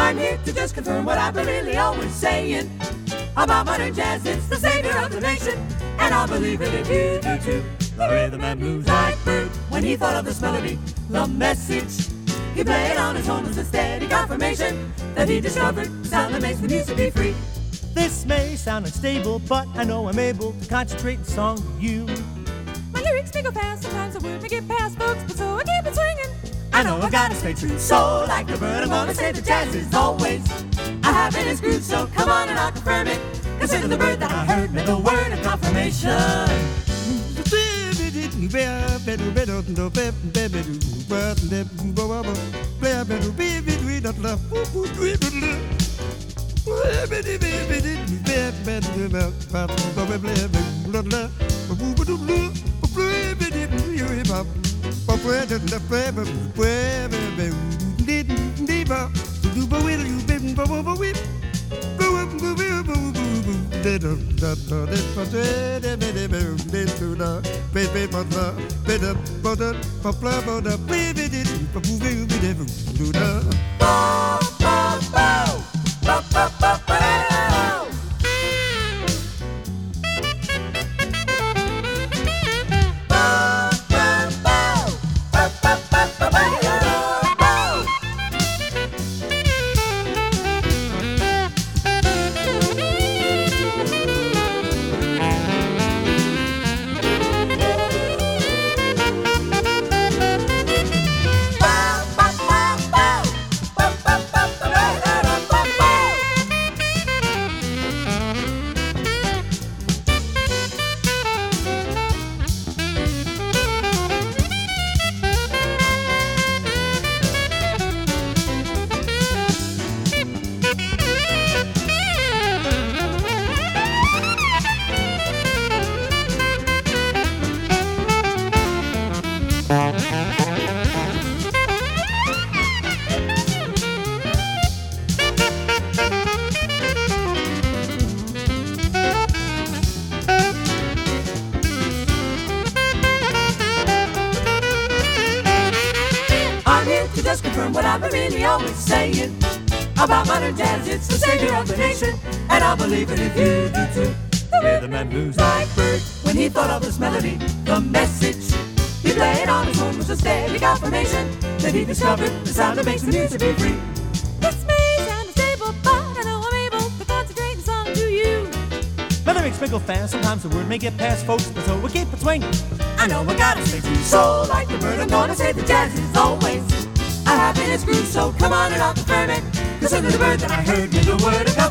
I'm here to just confirm what I've been really always saying about modern jazz. It's the savior of the nation, and I believe it if you do too. The rhythm and blues like Bert, when he thought of this melody, the message he played on his own was a steady confirmation that he discovered the sound that makes the music be free. This may sound unstable, but I know I'm able to concentrate the song with you. My lyrics may go fast, sometimes the word may get past folks, but so I keep it swinging. I know I gotta stay true, so like the bird, I'm gonna say that jazz is always a habit in its groove, so come on and I'll confirm it. Consider the bird that I heard me the word of confirmation. To just confirm what I've been really always saying about modern jazz, it's the savior of the nation, and I believe it if you do too. The rhythm and blues like Bert, when he thought of this melody, the message he played on his own was a steady confirmation that he discovered the sound that makes the music be free. This may sound unstable, but I know I'm able to concentrate the song to you. My lyrics may go fast, sometimes the word may get past folks, but so we keep it swinging. I know I gotta stay true, so like the bird, I'm gonna say that jazz is always I have in its groove, so come on and I'll confirm it. Consider the bird that I heard me the word of God.